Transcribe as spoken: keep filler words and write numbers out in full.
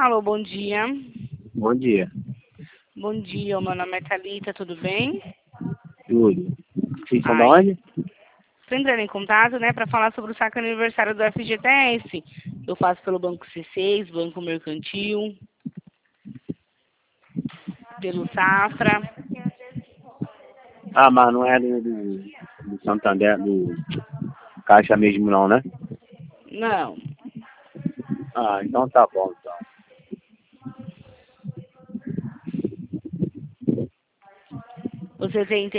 Alô, bom dia. Bom dia. Bom dia, o meu nome é Thalita, tudo bem? Tudo. Vocês são de Ai, onde? estou entrando em contato, né, para falar sobre o saque aniversário do F G T S. Eu faço pelo Banco C seis, Banco Mercantil, pelo Safra. Ah, mas não é do, do, do Santander, do Caixa mesmo não, né? Não. Ah, então tá bom, então. Você tem